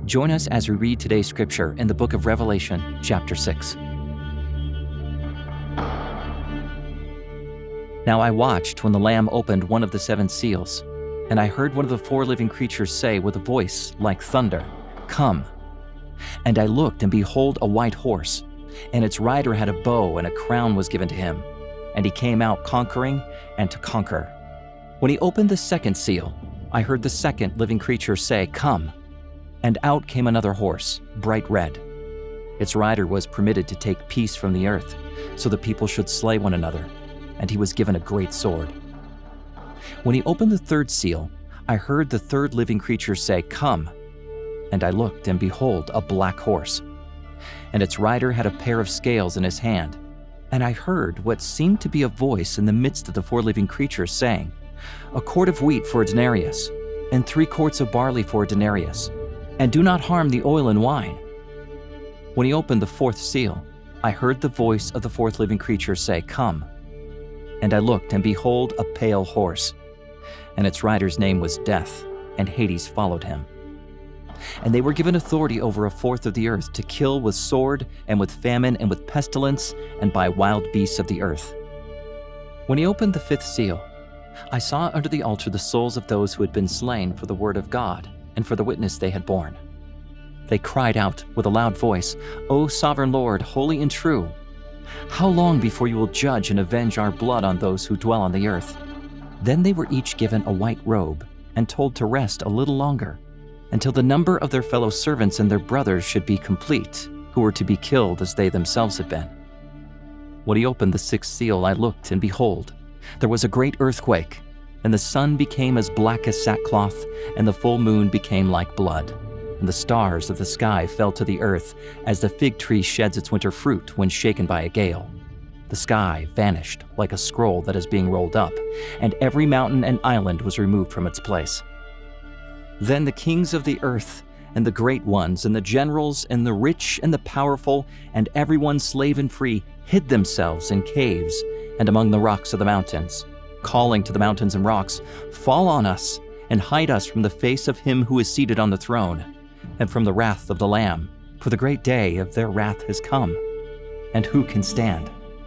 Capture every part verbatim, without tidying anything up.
Join us as we read today's scripture in the book of Revelation, chapter six. Now I watched when the Lamb opened one of the seven seals, and I heard one of the four living creatures say with a voice like thunder, "Come." And I looked, and behold, a white horse, and its rider had a bow, and a crown was given to him. And he came out conquering and to conquer. When he opened the second seal, I heard the second living creature say, "Come." And out came another horse, bright red. Its rider was permitted to take peace from the earth, so the people should slay one another, and he was given a great sword. When he opened the third seal, I heard the third living creature say, "Come." And I looked, and behold, a black horse. And its rider had a pair of scales in his hand. And I heard what seemed to be a voice in the midst of the four living creatures saying, "A quart of wheat for a denarius, and three quarts of barley for a denarius, and do not harm the oil and wine." When he opened the fourth seal, I heard the voice of the fourth living creature say, "Come." And I looked, and behold, a pale horse. And its rider's name was Death, and Hades followed him. And they were given authority over a fourth of the earth to kill with sword, and with famine, and with pestilence, and by wild beasts of the earth. When he opened the fifth seal, I saw under the altar the souls of those who had been slain for the word of God and for the witness they had borne. They cried out with a loud voice, "O sovereign Lord, holy and true, how long before you will judge and avenge our blood on those who dwell on the earth?" Then they were each given a white robe and told to rest a little longer, until the number of their fellow servants and their brothers should be complete, who were to be killed as they themselves had been. When he opened the sixth seal, I looked, and behold, there was a great earthquake, and the sun became as black as sackcloth, and the full moon became like blood, and the stars of the sky fell to the earth, as the fig tree sheds its winter fruit when shaken by a gale. The sky vanished like a scroll that is being rolled up, and every mountain and island was removed from its place. Then the kings of the earth, and the great ones, and the generals, and the rich, and the powerful, and everyone slave and free, hid themselves in caves and among the rocks of the mountains, calling to the mountains and rocks, "Fall on us, and hide us from the face of him who is seated on the throne, and from the wrath of the Lamb, for the great day of their wrath has come, and who can stand?"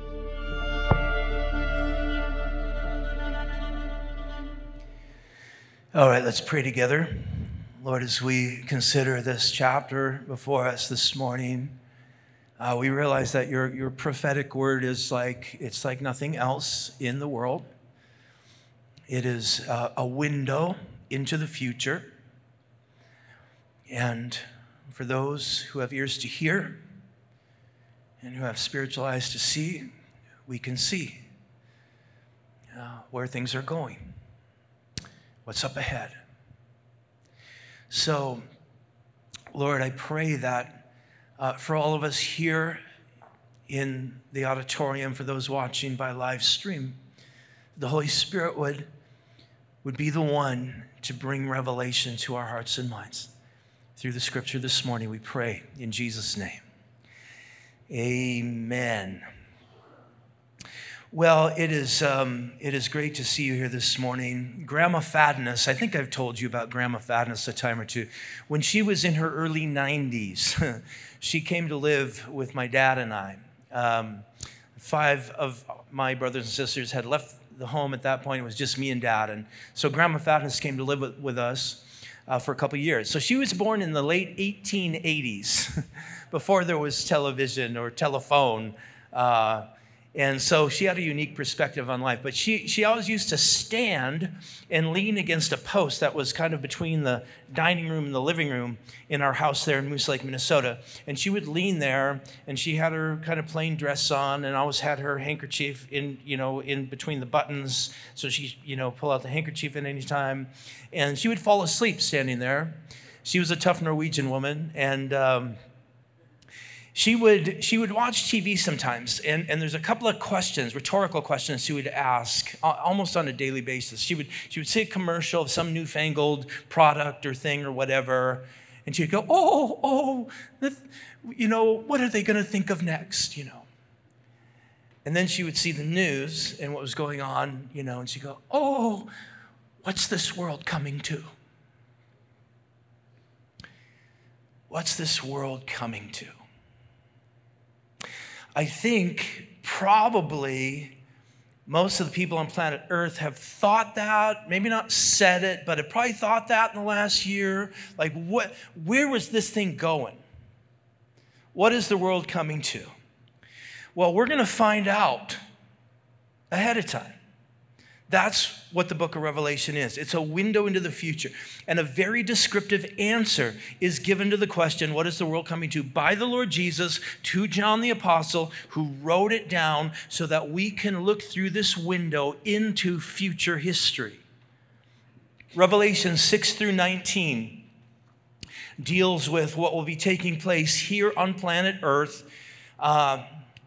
All right, let's pray together. Lord, as we consider this chapter before us this morning, uh, we realize that your, your prophetic word is like, it's like nothing else in the world. It is uh, a window into the future. And for those who have ears to hear and who have spiritual eyes to see, we can see uh, where things are going. What's up ahead? So, Lord, I pray that uh, for all of us here in the auditorium, for those watching by live stream, the Holy Spirit would, would be the one to bring revelation to our hearts and minds. Through the scripture this morning, we pray in Jesus' name. Amen. Well, it is um, it is great to see you here this morning. Grandma Fadness, I think I've told you about Grandma Fadness a time or two. When she was in her early nineties, she came to live with my dad and I. Um, five of my brothers and sisters had left the home at that point. It was just me and Dad. And so Grandma Fadness came to live with, with us uh, for a couple of years. So she was born in the late eighteen eighties, before there was television or telephone. Uh, And so she had a unique perspective on life. But she, she always used to stand and lean against a post that was kind of between the dining room and the living room in our house there in Moose Lake, Minnesota. And she would lean there, and she had her kind of plain dress on and always had her handkerchief in, you know, in between the buttons. So she, you know, pull out the handkerchief at any time. And she would fall asleep standing there. She was a tough Norwegian woman, and um, She would she would watch T V sometimes, and, and there's a couple of questions, rhetorical questions she would ask almost on a daily basis. She would she would see a commercial of some newfangled product or thing or whatever, and she'd go, oh, oh, you know, what are they going to think of next, you know? And then she would see the news and what was going on, you know, and she'd go, oh, what's this world coming to? What's this world coming to? I think probably most of the people on planet Earth have thought that, maybe not said it, but have probably thought that in the last year. Like, what? Where was this thing going? What is the world coming to? Well, we're going to find out ahead of time. That's what the book of Revelation is. It's a window into the future. And a very descriptive answer is given to the question, what is the world coming to? By the Lord Jesus to John the Apostle, who wrote it down so that we can look through this window into future history. Revelation six through nineteen deals with what will be taking place here on planet Earth uh,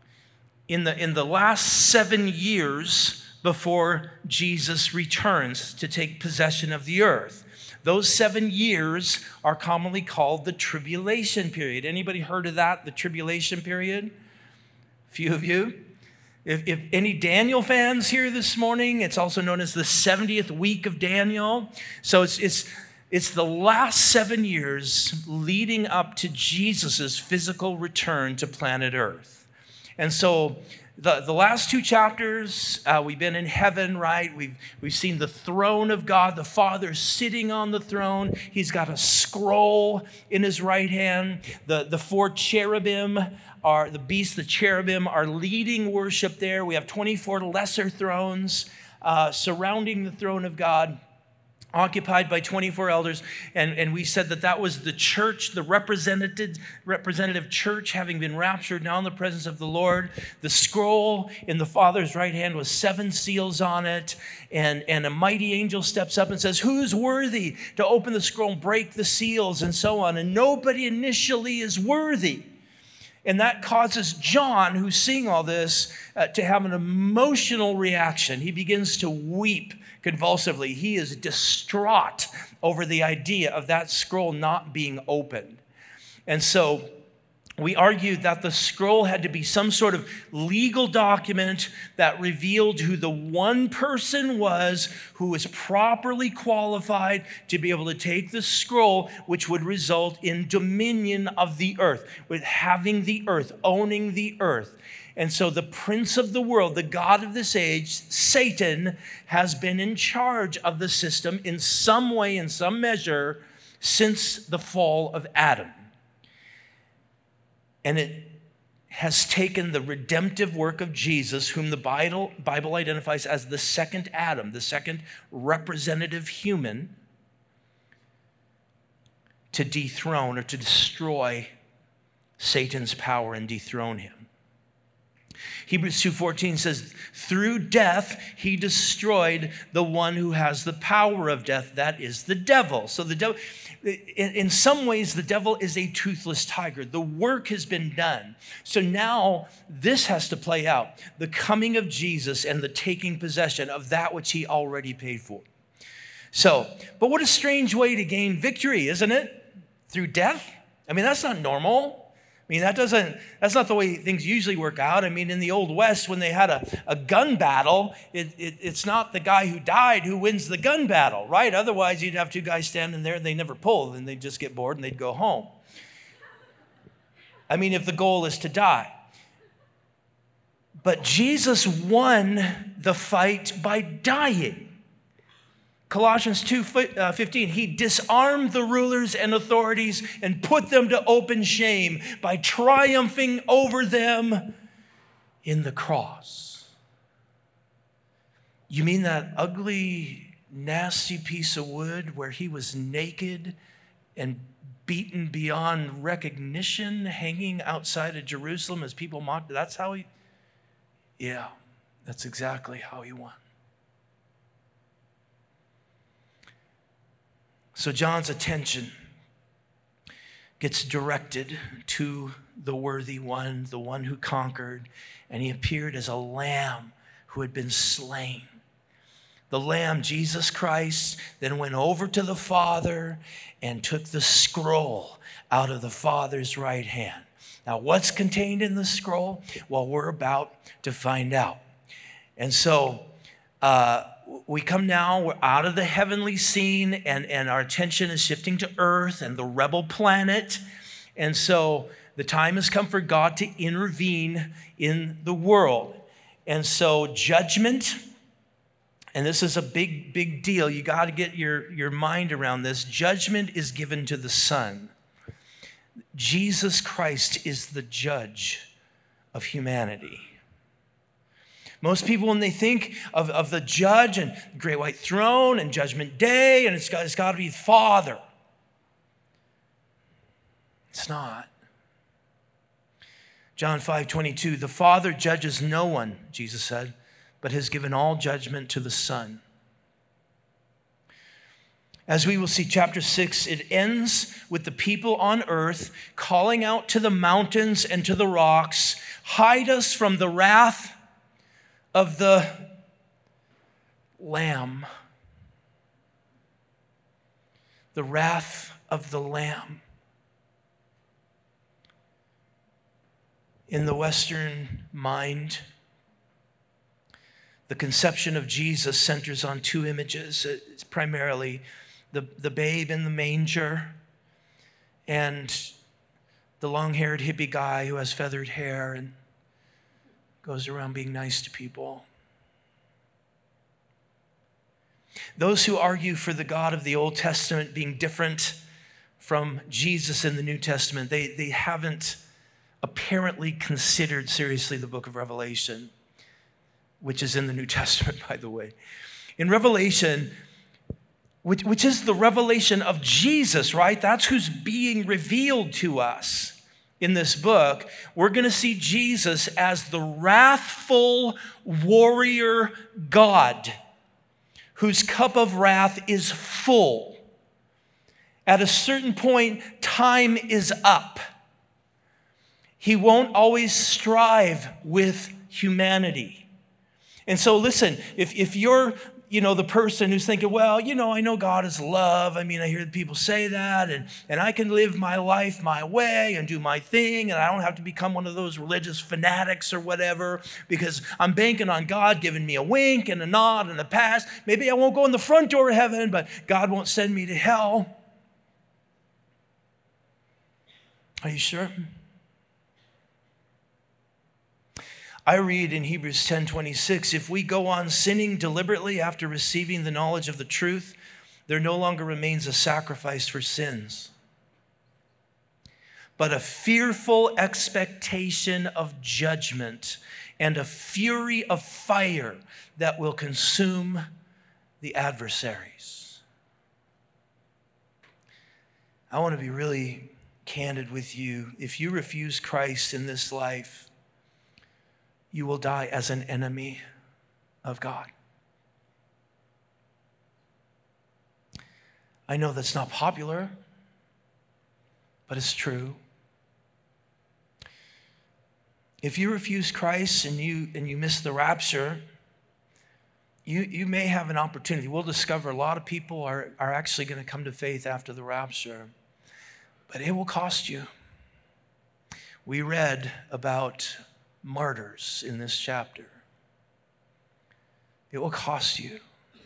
in the, in the last seven years before Jesus returns to take possession of the earth. Those seven years are commonly called the tribulation period. Anybody heard of that, the tribulation period? A few of you. If, if any Daniel fans here this morning, it's also known as the seventieth week of Daniel. So it's, it's, it's the last seven years leading up to Jesus' physical return to planet Earth. And so The, the last two chapters, uh, we've been in heaven, right? We've, we've seen the throne of God, the Father sitting on the throne. He's got a scroll in his right hand. The, the four cherubim are, the beasts, the cherubim are leading worship there. We have twenty-four lesser thrones uh, surrounding the throne of God, occupied by twenty-four elders, and, and we said that that was the church, the representative, representative church having been raptured now in the presence of the Lord. The scroll in the Father's right hand was seven seals on it, and, and a mighty angel steps up and says, who's worthy to open the scroll and break the seals, and so on. And nobody initially is worthy. And that causes John, who's seeing all this, uh, to have an emotional reaction. He begins to weep convulsively. He is distraught over the idea of that scroll not being opened. And so we argued that the scroll had to be some sort of legal document that revealed who the one person was who was properly qualified to be able to take the scroll, which would result in dominion of the earth, with having the earth, owning the earth. And so the prince of the world, the god of this age, Satan, has been in charge of the system in some way, in some measure, since the fall of Adam. And it has taken the redemptive work of Jesus, whom the Bible, Bible identifies as the second Adam, the second representative human, to dethrone or to destroy Satan's power and dethrone him. Hebrews two fourteen says, through death, he destroyed the one who has the power of death. That is the devil. So the devil, in, in some ways, the devil is a toothless tiger. The work has been done. So now this has to play out. The coming of Jesus and the taking possession of that which he already paid for. So, but what a strange way to gain victory, isn't it? Through death? I mean, that's not normal. I mean, that doesn't, that's not the way things usually work out. I mean, in the Old West, when they had a, a gun battle, it, it, it's not the guy who died who wins the gun battle, right? Otherwise, you'd have two guys standing there and they never pull, and they'd just get bored and they'd go home. I mean, if the goal is to die. But Jesus won the fight by dying. Colossians two fifteen, he disarmed the rulers and authorities and put them to open shame by triumphing over them in the cross. You mean that ugly, nasty piece of wood where he was naked and beaten beyond recognition, hanging outside of Jerusalem as people mocked? That's how he, yeah, that's exactly how he won. So John's attention gets directed to the worthy one, the one who conquered, and he appeared as a lamb who had been slain. The lamb, Jesus Christ, then went over to the Father and took the scroll out of the Father's right hand. Now, what's contained in the scroll? Well, we're about to find out. And so, uh, we come now, we're out of the heavenly scene, and, and our attention is shifting to earth and the rebel planet. And so the time has come for God to intervene in the world. And so judgment, and this is a big, big deal. You got to get your, your mind around this. Judgment is given to the Son. Jesus Christ is the judge of humanity. Most people, when they think of, of the judge and the great white throne and judgment day, and it's got, it's got to be Father. It's not. John five twenty-two, the Father judges no one, Jesus said, but has given all judgment to the Son. As we will see, chapter six, it ends with the people on earth calling out to the mountains and to the rocks, hide us from the wrath of the Lamb. The wrath of the Lamb. In the Western mind, the conception of Jesus centers on two images. It's primarily the, the babe in the manger and the long-haired hippie guy who has feathered hair and goes around being nice to people. Those who argue for the God of the Old Testament being different from Jesus in the New Testament, they, they haven't apparently considered seriously the book of Revelation, which is in the New Testament, by the way. In Revelation, which, which is the revelation of Jesus, right? That's who's being revealed to us. In this book, we're going to see Jesus as the wrathful warrior God whose cup of wrath is full. At a certain point, time is up. He won't always strive with humanity. And so listen, if, if you're you know, the person who's thinking, well, you know, I know God is love. I mean, I hear people say that, and, and I can live my life my way and do my thing, and I don't have to become one of those religious fanatics or whatever, because I'm banking on God giving me a wink and a nod and a pass. Maybe I won't go in the front door of heaven, but God won't send me to hell. Are you sure? I read in Hebrews ten twenty-six, if we go on sinning deliberately after receiving the knowledge of the truth, there no longer remains a sacrifice for sins, but a fearful expectation of judgment and a fury of fire that will consume the adversaries. I want to be really candid with you. If you refuse Christ in this life, you will die as an enemy of God. I know that's not popular, but it's true. If you refuse Christ and you and you miss the rapture, you, you may have an opportunity. We'll discover a lot of people are, are actually going to come to faith after the rapture, but it will cost you. We read about martyrs in this chapter. It will cost you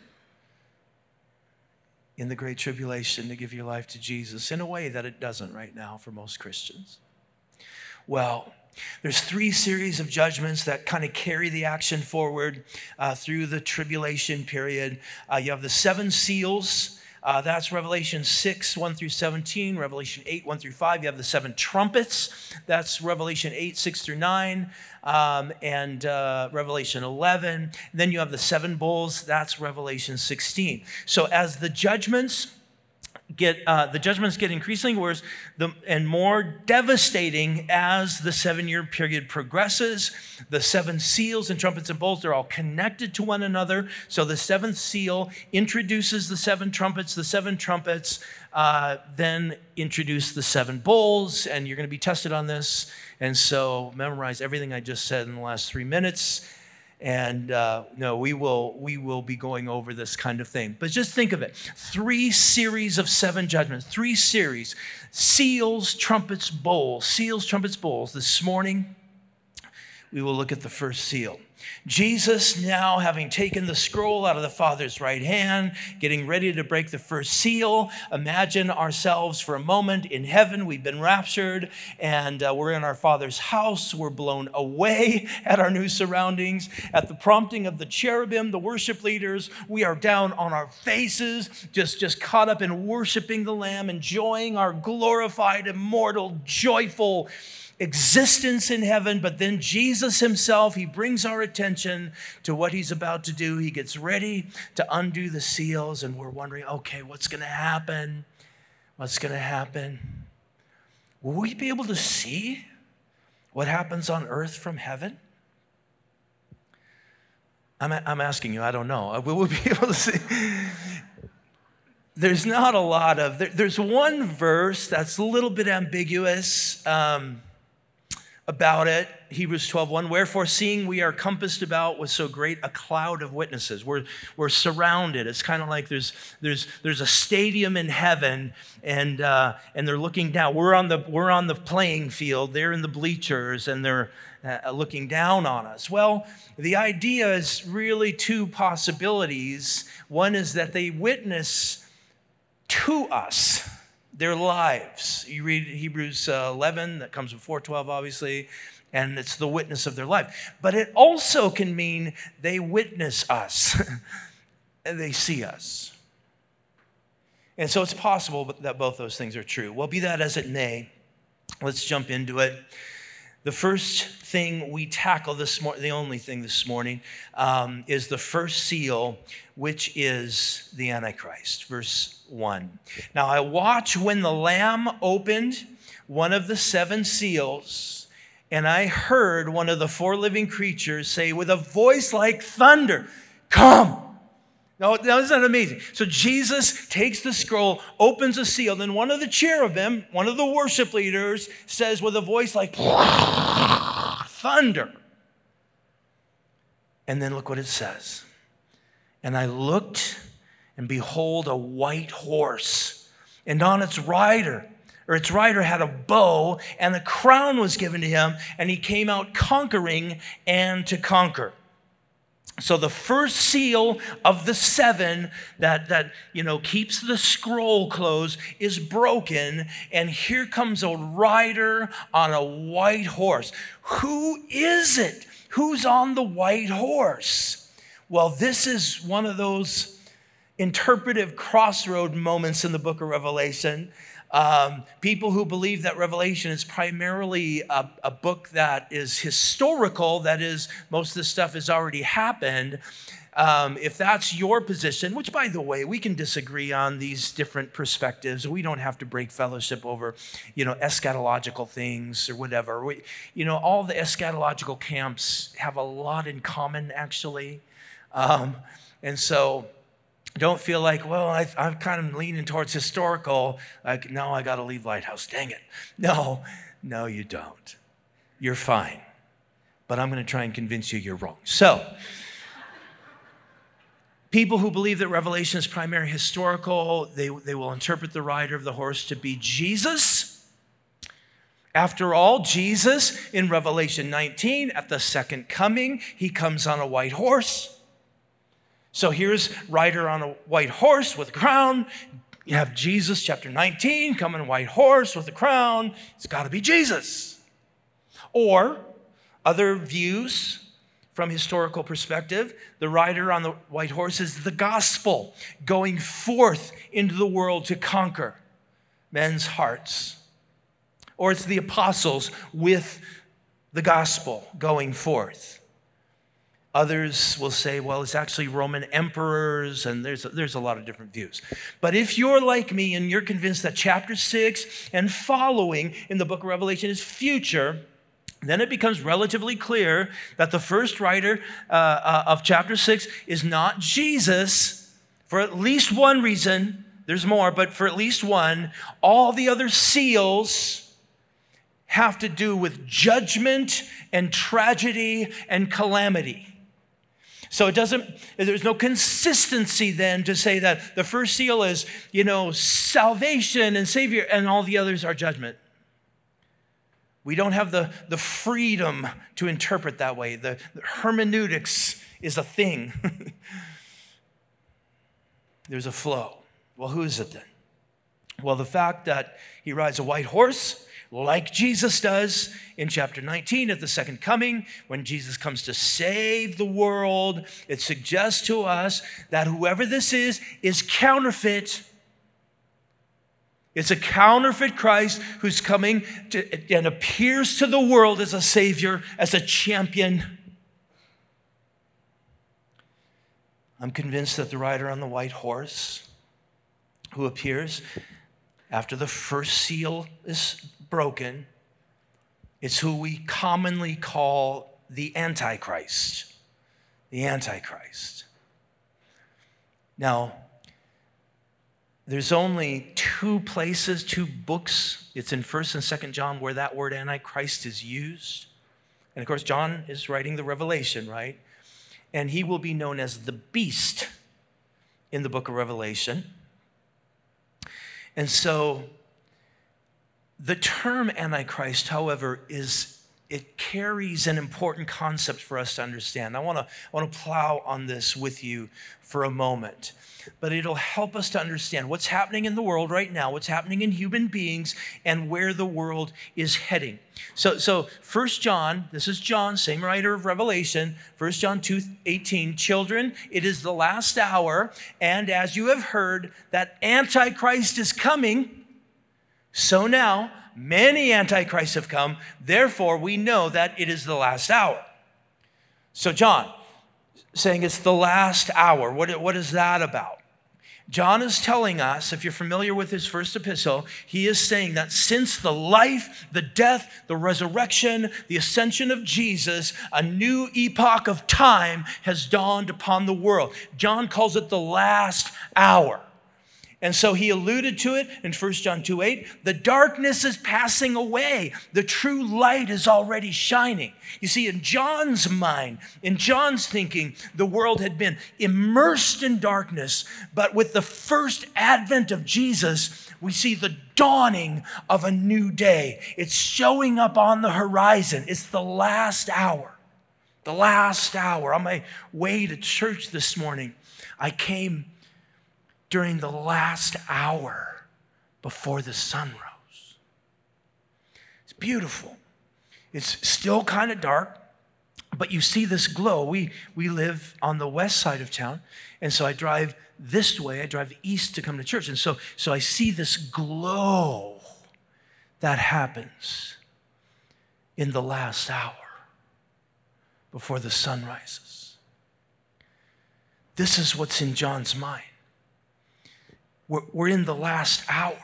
in the Great Tribulation to give your life to Jesus in a way that it doesn't right now for most Christians. Well, there's three series of judgments that kind of carry the action forward uh, through the tribulation period. Uh, you have the seven seals. Uh, that's Revelation six, one through seventeen, Revelation eight, one through five. You have the seven trumpets. That's Revelation eight, six through nine, um, and uh, Revelation eleven. And then you have the seven bowls. That's Revelation sixteen. So as the judgments get, uh, the judgments get increasingly worse the, and more devastating as the seven-year period progresses. The seven seals and trumpets and bowls, they're all connected to one another. So the seventh seal introduces the seven trumpets. The seven trumpets uh, then introduce the seven bowls, and you're going to be tested on this. And so memorize everything I just said in the last three minutes. And uh, no, we will we will be going over this kind of thing. But just think of it. Three series of seven judgments. Three series. Seals, trumpets, bowls. Seals, trumpets, bowls. This morning, we will look at the first seal. Jesus, now having taken the scroll out of the Father's right hand, getting ready to break the first seal. Imagine ourselves for a moment in heaven. We've been raptured, and uh, we're in our Father's house. We're blown away at our new surroundings. At the prompting of the cherubim, the worship leaders, we are down on our faces, just, just caught up in worshiping the Lamb, enjoying our glorified, immortal, joyful existence in heaven. But then Jesus himself, he brings our attention to what he's about to do. He gets ready to undo the seals, and we're wondering, okay, what's going to happen? What's going to happen? Will we be able to see what happens on earth from heaven? I'm, I'm asking you, I don't know. Will we be able to see? There's not a lot of, there, there's one verse that's a little bit ambiguous. Um, about it, Hebrews twelve one, wherefore seeing we are compassed about with so great a cloud of witnesses. We're, we're surrounded. It's kind of like there's, there's, there's a stadium in heaven, and, uh, and they're looking down. We're on, the, we're on the playing field. They're in the bleachers, and they're uh, looking down on us. Well, the idea is really two possibilities. One is that they witness to us their lives. You read Hebrews eleven, that comes before twelve, obviously, and it's the witness of their life. But it also can mean they witness us, and they see us. And so it's possible that both those things are true. Well, be that as it may, let's jump into it. The first thing we tackle this morning, the only thing this morning, um, is the first seal, which is the Antichrist. Verse one. Now I watched when the Lamb opened one of the seven seals, and I heard one of the four living creatures say with a voice like thunder, "Come!" Now, now isn't that amazing? So Jesus takes the scroll, opens a seal, then one of the cherubim, one of the worship leaders, says with a voice like thunder. And then look what it says. And I looked, and behold, a white horse, and on its rider, or its rider had a bow, and a crown was given to him, and he came out conquering and to conquer. So the first seal of the seven that, that you know keeps the scroll closed is broken, and here comes a rider on a white horse. Who is it? Who's on the white horse? Well, this is one of those interpretive crossroad moments in the book of Revelation. Um, people who believe that Revelation is primarily a, a book that is historical, that is, most of this stuff has already happened. Um, if that's your position, which, by the way, we can disagree on these different perspectives. We don't have to break fellowship over, you know, eschatological things or whatever. We, you know, all the eschatological camps have a lot in common, actually. Um, and so... Don't feel like, well, I, I'm kind of leaning towards historical. Like, now I got to leave Lighthouse. Dang it. No, no, you don't. You're fine. But I'm going to try and convince you you're wrong. So, people who believe that Revelation is primarily historical, they, they will interpret the rider of the horse to be Jesus. After all, Jesus in Revelation nineteen, at the second coming, he comes on a white horse. So here's rider on a white horse with a crown. You have Jesus, chapter nineteen, coming on a white horse with a crown. It's got to be Jesus. Or other views from historical perspective, the rider on the white horse is the gospel going forth into the world to conquer men's hearts. Or it's the apostles with the gospel going forth. Others will say, well, it's actually Roman emperors, and there's a, there's a lot of different views. But if you're like me and you're convinced that chapter six and following in the book of Revelation is future, then it becomes relatively clear that the first writer uh, uh, of chapter six is not Jesus, for at least one reason. There's more, but for at least one. All the other seals have to do with judgment and tragedy and calamity. So it doesn't, there's no consistency then to say that the first seal is, you know, salvation and Savior, and all the others are judgment. We don't have the, the freedom to interpret that way. The, the hermeneutics is a thing. There's a flow. Well, who is it then? Well, the fact that he rides a white horse, like Jesus does in chapter nineteen at the second coming, when Jesus comes to save the world, it suggests to us that whoever this is, is counterfeit. It's a counterfeit Christ who's coming to, and appears to the world as a savior, as a champion. I'm convinced that the rider on the white horse who appears after the first seal is broken, it's who we commonly call the Antichrist. The Antichrist. Now, there's only two places, two books, it's in First and Second John, where that word Antichrist is used. And of course, John is writing the Revelation, right? And he will be known as the beast in the book of Revelation. And so the term Antichrist, however, is it carries an important concept for us to understand. I want to I want to plow on this with you for a moment, but it'll help us to understand what's happening in the world right now, what's happening in human beings, and where the world is heading. So, so First John, this is John, same writer of Revelation, First John two eighteen, children, it is the last hour, and as you have heard that Antichrist is coming, so now many antichrists have come, therefore we know that it is the last hour. So John, saying it's the last hour, what, what is that about? John is telling us, if you're familiar with his first epistle, he is saying that since the life, the death, the resurrection, the ascension of Jesus, a new epoch of time has dawned upon the world. John calls it the last hour. And so he alluded to it in First John two eight. The darkness is passing away. The true light is already shining. You see, in John's mind, in John's thinking, the world had been immersed in darkness. But with the first advent of Jesus, we see the dawning of a new day. It's showing up on the horizon. It's the last hour. The last hour. On my way to church this morning, I came during the last hour before the sun rose. It's beautiful. It's still kind of dark, but you see this glow. We, we live on the west side of town, and so I drive this way. I drive east to come to church, and so, so I see this glow that happens in the last hour before the sun rises. This is what's in John's mind. We're, we're in the last hour.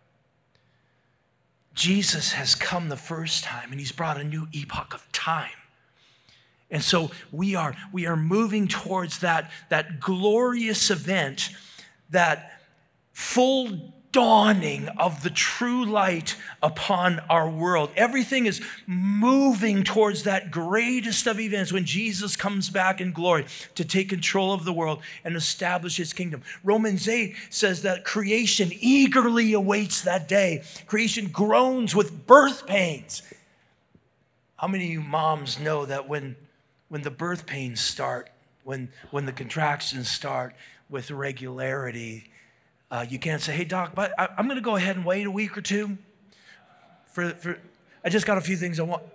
Jesus has come the first time, and he's brought a new epoch of time. And so we are, we are moving towards that, that glorious event, that full dawning of the true light upon our world. Everything is moving towards that greatest of events when Jesus comes back in glory to take control of the world and establish his kingdom. Romans eight says that creation eagerly awaits that day. Creation groans with birth pains. How many of you moms know that when, when the birth pains start, when, when the contractions start with regularity, Uh, you can't say, hey, doc, but I, I'm going to go ahead and wait a week or two. For, for I just got a few things I want.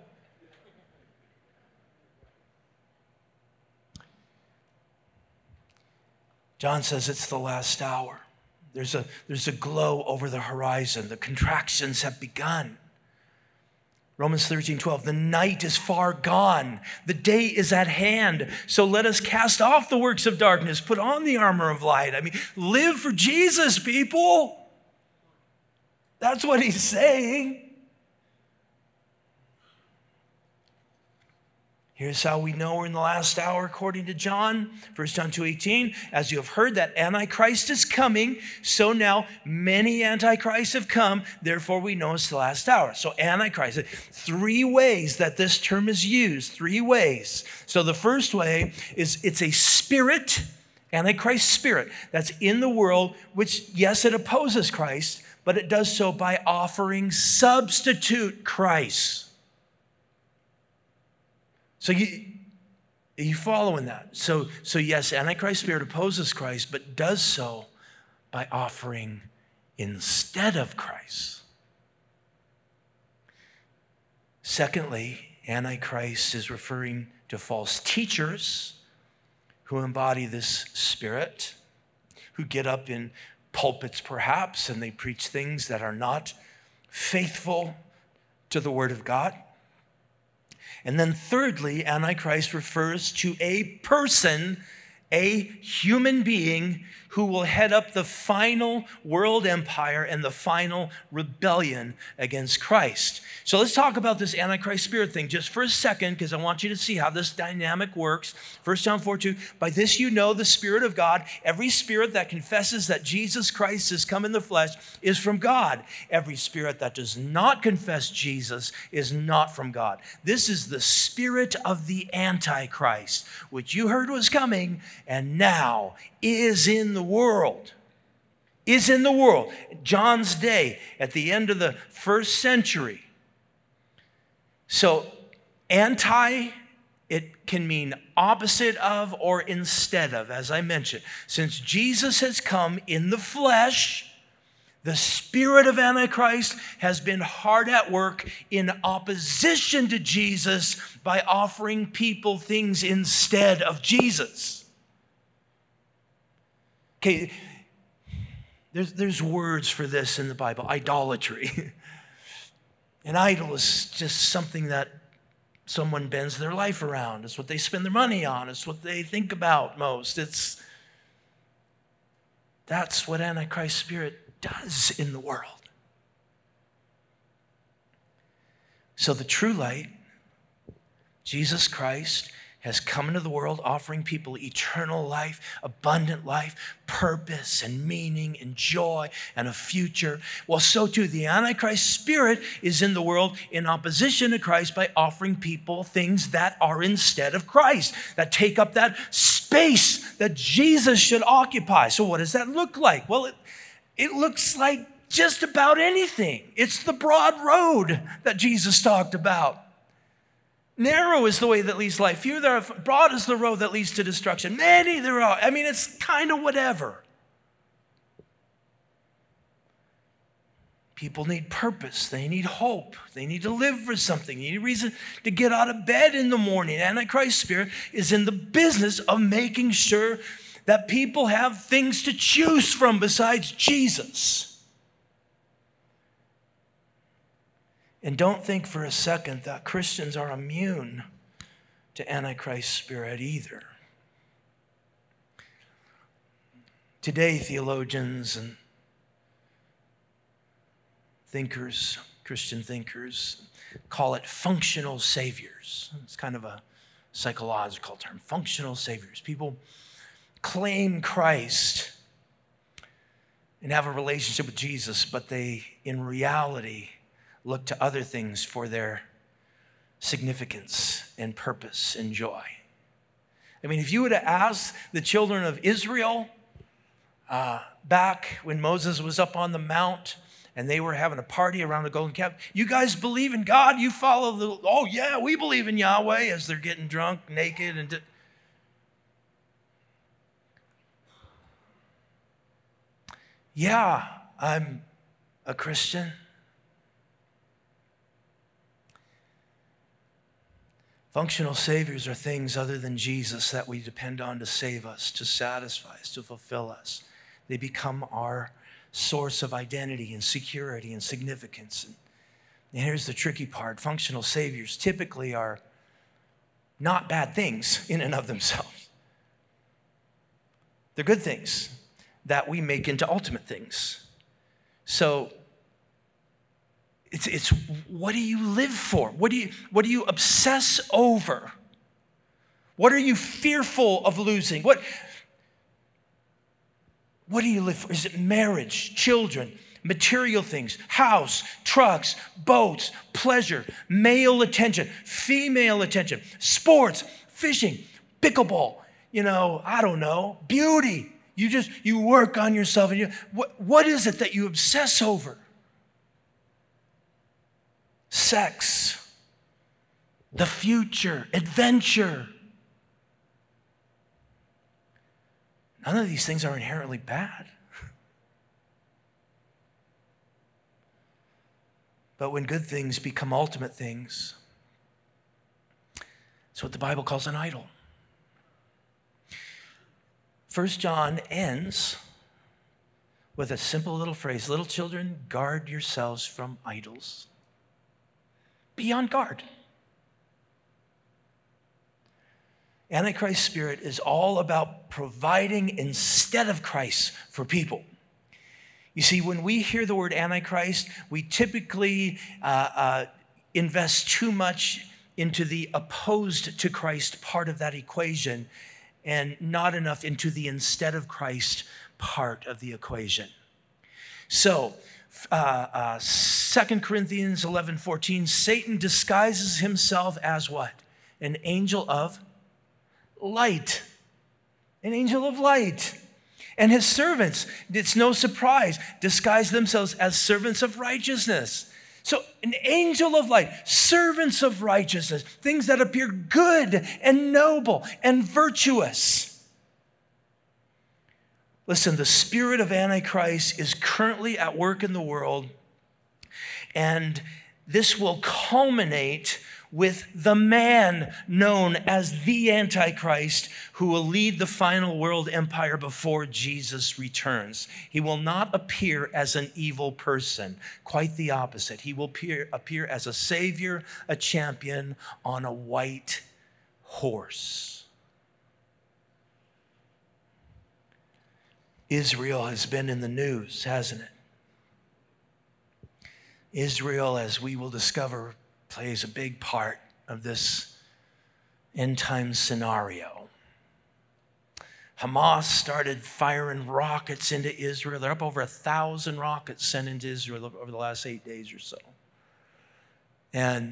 John says it's the last hour. There's a, there's a glow over the horizon. The contractions have begun. Romans thirteen twelve, the night is far gone. The day is at hand. So let us cast off the works of darkness, put on the armor of light. I mean, live for Jesus, people. That's what he's saying. Here's how we know we're in the last hour according to John. First John two eighteen, as you have heard that Antichrist is coming, so now many Antichrists have come, therefore we know it's the last hour. So Antichrist, three ways that this term is used, three ways. So the first way is it's a spirit, Antichrist spirit, that's in the world, which yes, it opposes Christ, but it does so by offering substitute Christ. So you, are you following that? So, so yes, Antichrist spirit opposes Christ, but does so by offering instead of Christ. Secondly, Antichrist is referring to false teachers who embody this spirit, who get up in pulpits perhaps, and they preach things that are not faithful to the Word of God. And then thirdly, Antichrist refers to a person, a human being who will head up the final world empire and the final rebellion against Christ. So let's talk about this Antichrist spirit thing just for a second, because I want you to see how this dynamic works. First John four two, by this you know the Spirit of God. Every spirit that confesses that Jesus Christ has come in the flesh is from God. Every spirit that does not confess Jesus is not from God. This is the spirit of the Antichrist, which you heard was coming and now is in the world. Is in the world. John's day, at the end of the first century. So, anti, it can mean opposite of or instead of, as I mentioned. Since Jesus has come in the flesh, the spirit of Antichrist has been hard at work in opposition to Jesus by offering people things instead of Jesus. Okay, there's, there's words for this in the Bible, idolatry. An idol is just something that someone bends their life around. It's what they spend their money on. It's what they think about most. It's, that's what Antichrist spirit does in the world. So the true light, Jesus Christ, has come into the world offering people eternal life, abundant life, purpose and meaning and joy and a future. Well, so too the Antichrist spirit is in the world in opposition to Christ by offering people things that are instead of Christ, that take up that space that Jesus should occupy. So what does that look like? Well, it, it looks like just about anything. It's the broad road that Jesus talked about. Narrow is the way that leads to life. Few there are, broad is the road that leads to destruction. Many there are. I mean, it's kind of whatever. People need purpose. They need hope. They need to live for something. They need a reason to get out of bed in the morning. Antichrist spirit is in the business of making sure that people have things to choose from besides Jesus. And don't think for a second that Christians are immune to Antichrist spirit either. Today, theologians and thinkers, Christian thinkers, call it functional saviors. It's kind of a psychological term, functional saviors. People claim Christ and have a relationship with Jesus, but they, in reality, look to other things for their significance and purpose and joy. I mean, if you would have asked the children of Israel uh, back when Moses was up on the mount and they were having a party around the golden calf, you guys believe in God? You follow the, oh yeah, we believe in Yahweh, as they're getting drunk, naked, and... Di- yeah, I'm a Christian. Functional saviors are things other than Jesus that we depend on to save us, to satisfy us, to fulfill us. They become our source of identity and security and significance. And here's the tricky part. Functional saviors typically are not bad things in and of themselves. They're good things that we make into ultimate things. So It's, it's what do you live for? What do you, what do you obsess over? What are you fearful of losing? What, what do you live for? Is it marriage, children, material things, house, trucks, boats, pleasure, male attention, female attention, sports, fishing, pickleball, you know, I don't know, beauty. You just, you work on yourself. And you, what, what is it that you obsess over? Sex, the future, adventure. None of these things are inherently bad. But when good things become ultimate things, it's what the Bible calls an idol. First John ends with a simple little phrase, little children, guard yourselves from idols. Be on guard. Antichrist spirit is all about providing instead of Christ for people. You see, when we hear the word Antichrist, we typically uh, uh, invest too much into the opposed to Christ part of that equation and not enough into the instead of Christ part of the equation. So, uh, uh, Second Corinthians eleven fourteen, Satan disguises himself as what? An angel of light. An angel of light. And his servants, it's no surprise, disguise themselves as servants of righteousness. So an angel of light, servants of righteousness, things that appear good and noble and virtuous. Listen, the spirit of Antichrist is currently at work in the world, and this will culminate with the man known as the Antichrist, who will lead the final world empire before Jesus returns. He will not appear as an evil person, quite the opposite. He will appear, appear as a savior, a champion on a white horse. Israel has been in the news, hasn't it? Israel, as we will discover, plays a big part of this end time scenario. Hamas started firing rockets into Israel. They're up over a thousand rockets sent into Israel over the last eight days or so. And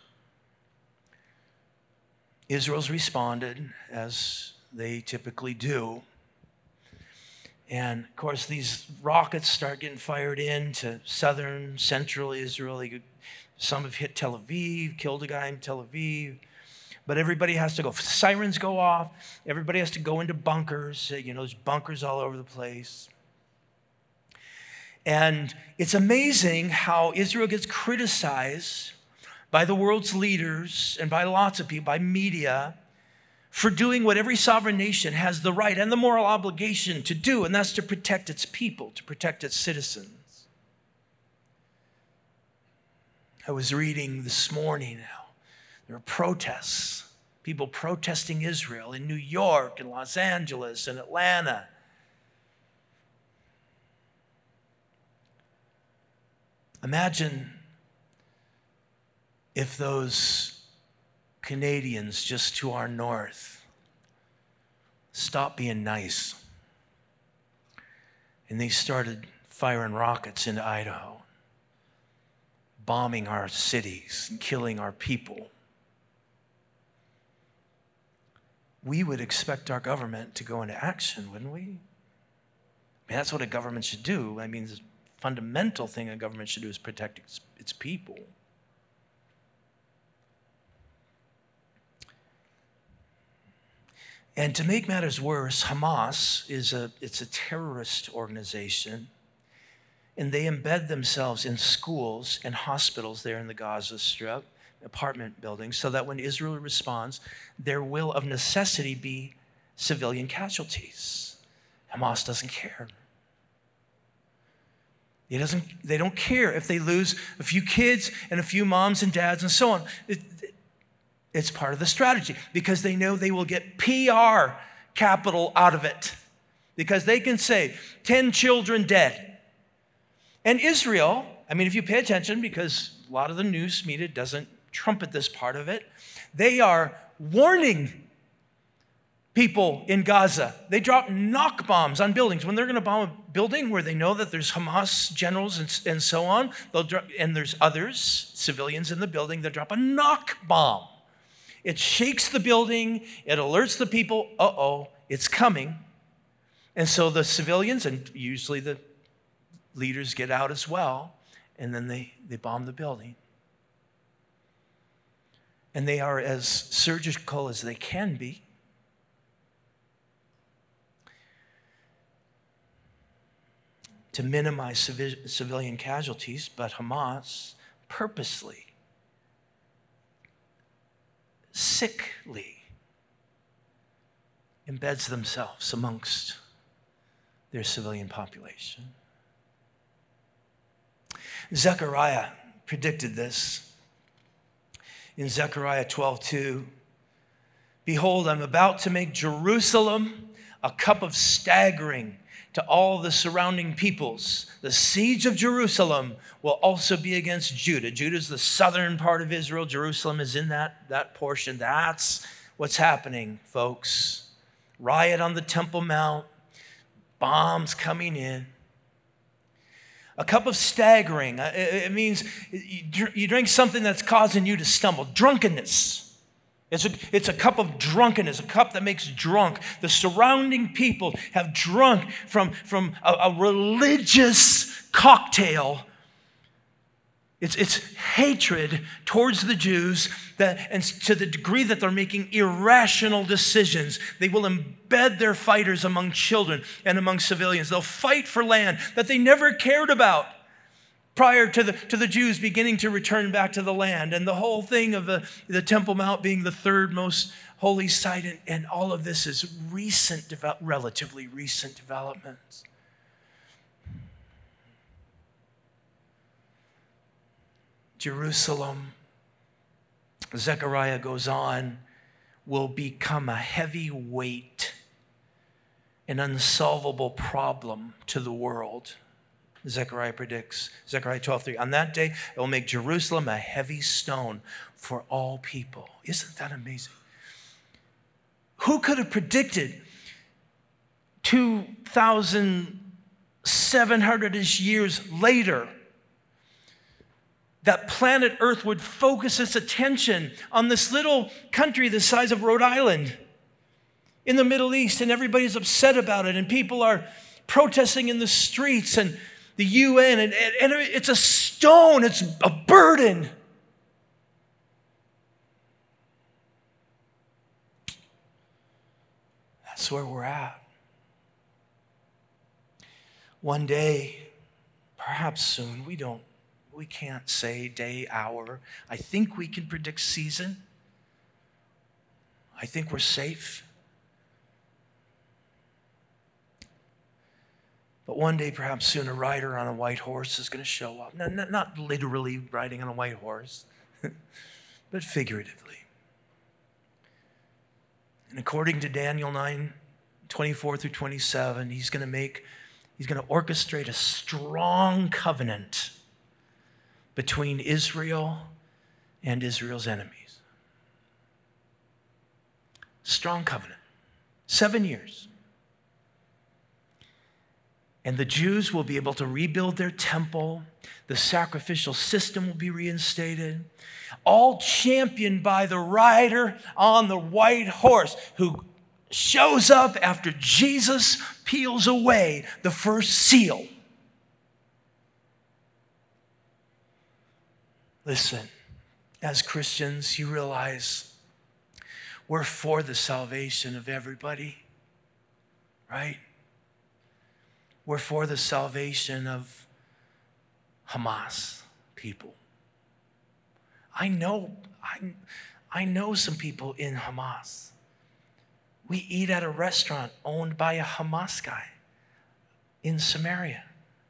Israel's responded, as they typically do. And of course, these rockets start getting fired into southern, central Israel. They could, some have hit Tel Aviv, killed a guy in Tel Aviv. But everybody has to go. Sirens go off. Everybody has to go into bunkers. You know, there's bunkers all over the place. And it's amazing how Israel gets criticized by the world's leaders and by lots of people, by media, for doing what every sovereign nation has the right and the moral obligation to do, and that's to protect its people, to protect its citizens. I was reading this morning how there are protests, people protesting Israel in New York and Los Angeles and Atlanta. Imagine if those Canadians just to our north stopped being nice and they started firing rockets into Idaho, bombing our cities and killing our people. We would expect our government to go into action, wouldn't we? I mean, that's what a government should do. I mean, the fundamental thing a government should do is protect its, its people. And to make matters worse, Hamas is a, it's a terrorist organization, and they embed themselves in schools and hospitals there in the Gaza Strip, apartment buildings, so that when Israel responds, there will of necessity be civilian casualties. Hamas doesn't care. It doesn't, they don't care if they lose a few kids and a few moms and dads and so on. It, It's part of the strategy because they know they will get P R capital out of it because they can say ten children dead. And Israel, I mean, if you pay attention, because a lot of the news media doesn't trumpet this part of it, they are warning people in Gaza. They drop knock bombs on buildings. When they're going to bomb a building where they know that there's Hamas generals and, and so on, they'll drop, and there's others, civilians in the building, they'll drop a knock bomb. It shakes the building. It alerts the people, uh-oh, it's coming. And so the civilians, and usually the leaders, get out as well, and then they, they bomb the building. And they are as surgical as they can be. To minimize civi- civilian casualties, but Hamas purposely, sickly embeds themselves amongst their civilian population. Zechariah predicted this in Zechariah twelve two. Behold, I'm about to make Jerusalem a cup of staggering to all the surrounding peoples. The siege of Jerusalem will also be against Judah. Judah is the southern part of Israel. Jerusalem is in that, that portion. That's what's happening, folks. Riot on the Temple Mount, bombs coming in. A cup of staggering, it means you drink something that's causing you to stumble. Drunkenness. It's a, it's a cup of drunkenness, a cup that makes drunk. The surrounding people have drunk from, from a, a religious cocktail. It's, it's hatred towards the Jews, that, and to the degree that they're making irrational decisions. They will embed their fighters among children and among civilians. They'll fight for land that they never cared about prior to the, to the Jews beginning to return back to the land. And the whole thing of the, the Temple Mount being the third most holy site, and, and all of this is recent, develop, relatively recent developments. Jerusalem, Zechariah goes on, will become a heavy weight, an unsolvable problem to the world. Zechariah predicts, Zechariah twelve three, on that day, it will make Jerusalem a heavy stone for all people. Isn't that amazing? Who could have predicted two thousand seven hundred-ish years later that planet Earth would focus its attention on this little country the size of Rhode Island in the Middle East, and everybody's upset about it, and people are protesting in the streets, and the U N, and, and, and it's a stone, it's a burden. That's where we're at. One day, perhaps soon, we don't, we can't say day, hour. I think we can predict season. I think we're safe. But one day, perhaps soon, a rider on a white horse is going to show up. No, not, not literally riding on a white horse, but figuratively. And according to Daniel nine, twenty-four through twenty-seven, he's going to make, he's going to orchestrate a strong covenant between Israel and Israel's enemies. Strong covenant. Seven years. And the Jews will be able to rebuild their temple. The sacrificial system will be reinstated. All championed by the rider on the white horse who shows up after Jesus peels away the first seal. Listen, as Christians, you realize we're for the salvation of everybody, right? We're for the salvation of Hamas people. I know, I, I know some people in Hamas. We eat at a restaurant owned by a Hamas guy in Samaria.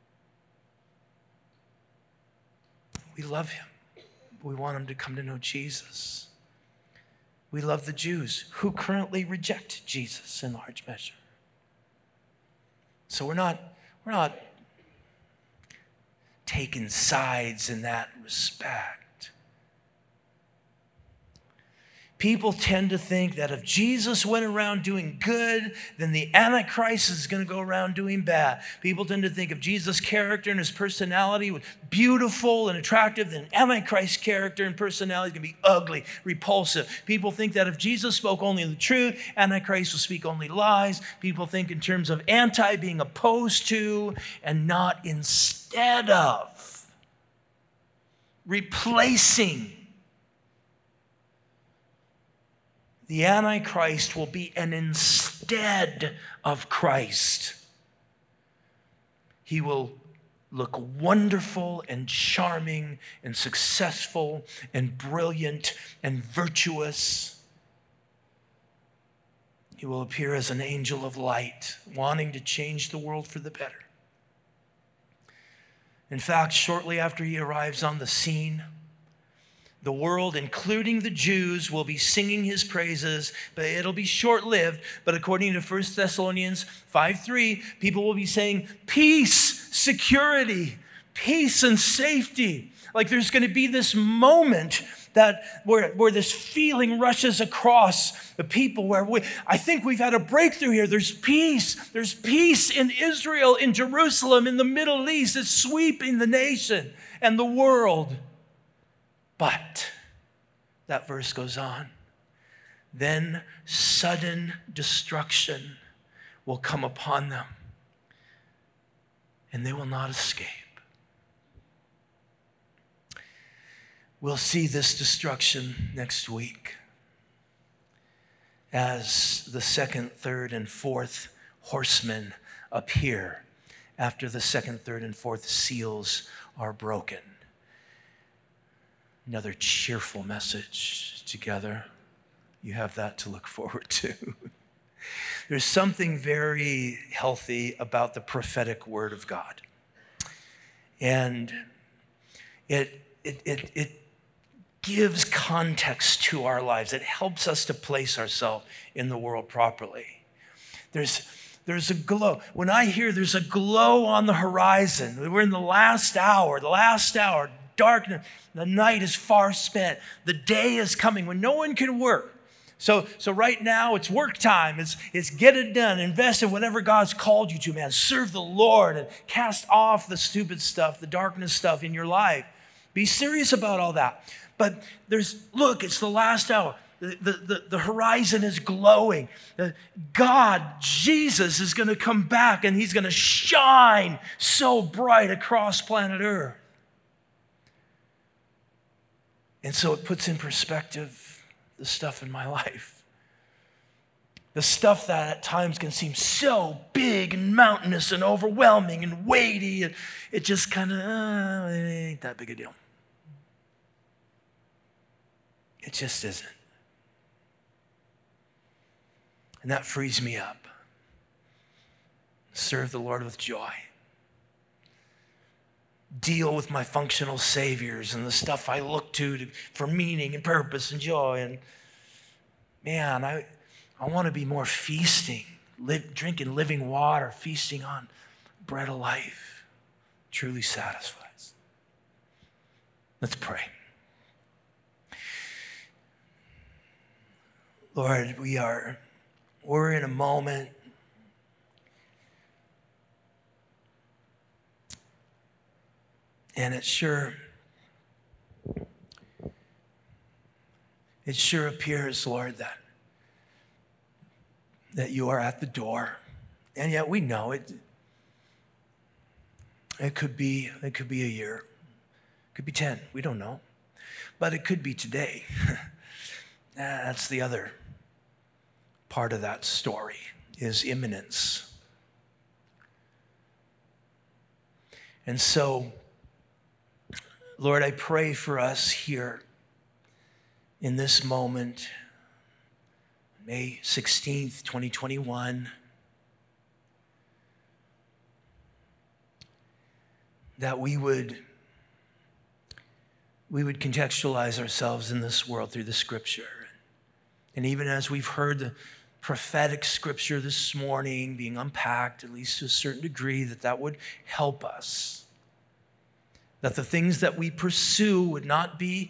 We love him. We want him to come to know Jesus. We love the Jews who currently reject Jesus in large measure. So we're not, we're not taking sides in that respect. People tend to think that if Jesus went around doing good, then the Antichrist is going to go around doing bad. People tend to think if Jesus' character and his personality was beautiful and attractive, then Antichrist's character and personality is going to be ugly, repulsive. People think that if Jesus spoke only the truth, Antichrist will speak only lies. People think in terms of anti being opposed to and not instead of, replacing. The Antichrist will be an instead of Christ. He will look wonderful and charming and successful and brilliant and virtuous. He will appear as an angel of light, wanting to change the world for the better. In fact, shortly after he arrives on the scene, the world, including the Jews, will be singing his praises, but it'll be short-lived. But according to First Thessalonians five three, people will be saying, peace, security, peace and safety. Like there's going to be this moment that where, where this feeling rushes across the people where we, I think we've had a breakthrough here. There's peace. There's peace in Israel, in Jerusalem, in the Middle East. It's sweeping the nation and the world. But, that verse goes on, then sudden destruction will come upon them, and they will not escape. We'll see this destruction next week as the second, third, and fourth horsemen appear after the second, third, and fourth seals are broken. Another cheerful message together. You have that to look forward to. There's something very healthy about the prophetic word of God. And it, it, it, it gives context to our lives. It helps us to place ourselves in the world properly. There's, there's a glow. When I hear there's a glow on the horizon, we're in the last hour, the last hour, darkness, the night is far spent. The day is coming when no one can work. So, so right now it's work time. It's, it's get it done. Invest in whatever God's called you to, man. Serve the Lord and cast off the stupid stuff, the darkness stuff in your life. Be serious about all that. But there's, look, it's the last hour. The, the, the, the horizon is glowing. God, Jesus, is going to come back and he's going to shine so bright across planet Earth. And so it puts in perspective the stuff in my life. The stuff that at times can seem so big and mountainous and overwhelming and weighty. And it just kind of, uh, it ain't that big a deal. It just isn't. And that frees me up. Serve the Lord with joy. Deal with my functional saviors and the stuff I look to, to for meaning and purpose and joy. And man, I, I want to be more feasting, live, drinking living water, feasting on bread of life. Truly satisfies. Let's pray. Lord, we are, we're in a moment and it sure, it sure appears, Lord, that, that you are at the door. And yet we know it, it could be, it could be a year, it could be ten, we don't know. But it could be today. That's the other part of that story, is imminence. And so, Lord, I pray for us here in this moment, May sixteenth, twenty twenty-one, that we would, we would contextualize ourselves in this world through the scripture. And even as we've heard the prophetic scripture this morning being unpacked, at least to a certain degree, that that would help us. That the things that we pursue would not be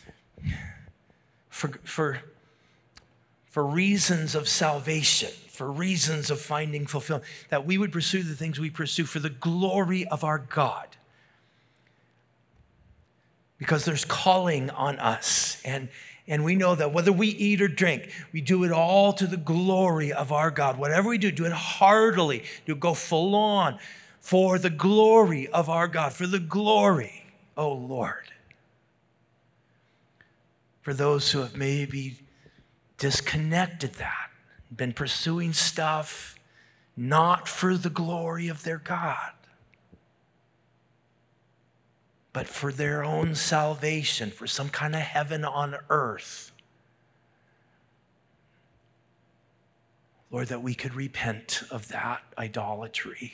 for, for, for reasons of salvation, for reasons of finding fulfillment, that we would pursue the things we pursue for the glory of our God. Because there's calling on us, and And we know that whether we eat or drink, we do it all to the glory of our God. Whatever we do, do it heartily. Do go full on for the glory of our God, for the glory, oh Lord. For those who have maybe disconnected that, been pursuing stuff not for the glory of their God, but for their own salvation, for some kind of heaven on earth. Lord, that we could repent of that idolatry.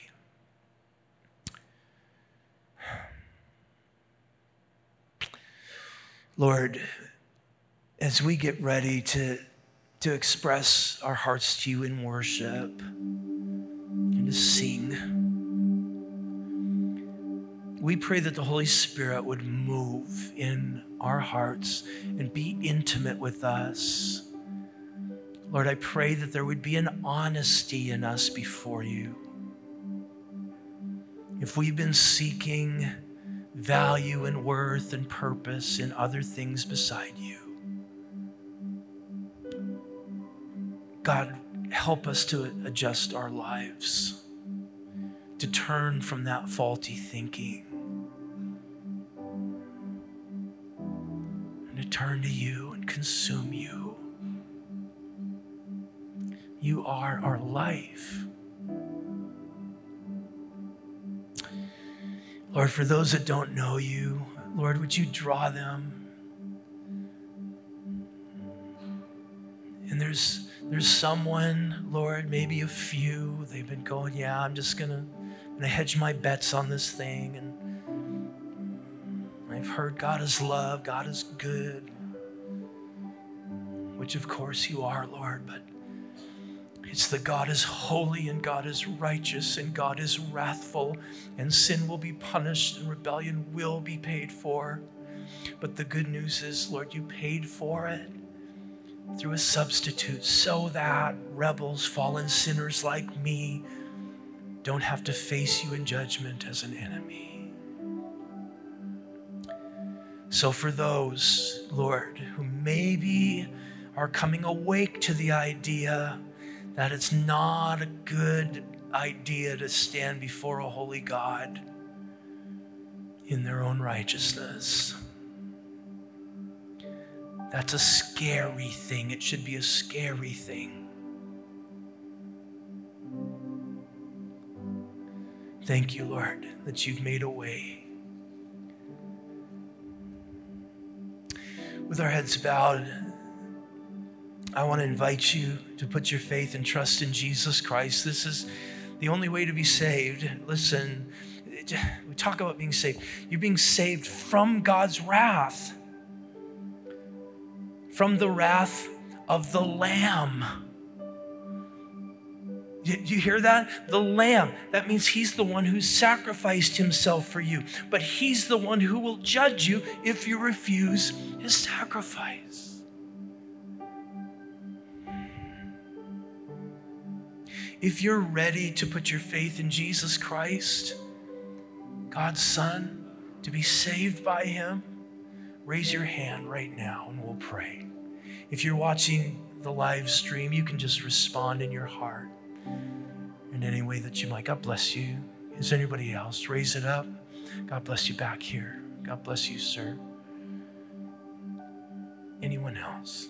Lord, as we get ready to, to express our hearts to you in worship and to sing, we pray that the Holy Spirit would move in our hearts and be intimate with us. Lord, I pray that there would be an honesty in us before you. If we've been seeking value and worth and purpose in other things beside you, God, help us to adjust our lives, to turn from that faulty thinking, and to turn to you and consume you. You are our life. Lord, for those that don't know you, Lord, would you draw them? And there's there's someone, Lord, maybe a few, they've been going, yeah, I'm just gonna, gonna hedge my bets on this thing. And I've heard God is love, God is good, which of course you are, Lord, but it's that God is holy and God is righteous and God is wrathful, and sin will be punished and rebellion will be paid for. But the good news is, Lord, you paid for it through a substitute so that rebels, fallen sinners like me don't have to face you in judgment as an enemy. So for those, Lord, who maybe are coming awake to the idea that it's not a good idea to stand before a holy God in their own righteousness. That's a scary thing. It should be a scary thing. Thank you, Lord, that you've made a way. With our heads bowed, I want to invite you to put your faith and trust in Jesus Christ. This is the only way to be saved. Listen, we talk about being saved. You're being saved from God's wrath, from the wrath of the Lamb. Do you hear that? The Lamb. That means he's the one who sacrificed himself for you, but he's the one who will judge you if you refuse his sacrifice. If you're ready to put your faith in Jesus Christ, God's Son, to be saved by him, raise your hand right now and we'll pray. If you're watching the live stream, you can just respond in your heart in any way that you might. God bless you. Is there anybody else? Raise it up. God bless you back here. God bless you, sir. Anyone else?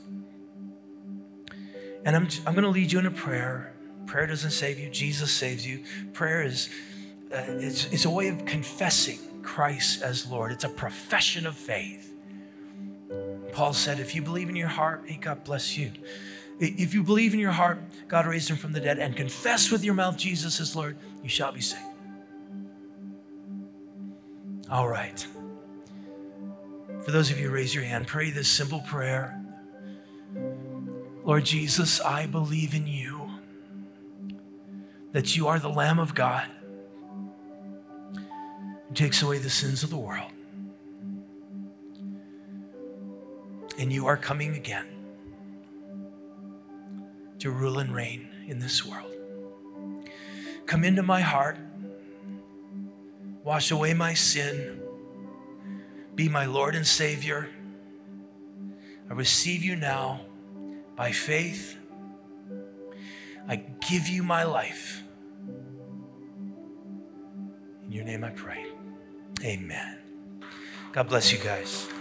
And I'm, I'm going to lead you in a prayer. Prayer doesn't save you. Jesus saves you. Prayer is uh, it's, it's a way of confessing Christ as Lord. It's a profession of faith. Paul said, if you believe in your heart, hey, God bless you. If you believe in your heart, God raised him from the dead, and confess with your mouth Jesus is Lord, you shall be saved. All right. For those of you who raise your hand, pray this simple prayer. Lord Jesus, I believe in you, that you are the Lamb of God who takes away the sins of the world. And you are coming again to rule and reign in this world. Come into my heart, wash away my sin, be my Lord and Savior. I receive you now by faith. I give you my life. In your name I pray. Amen. God bless you guys.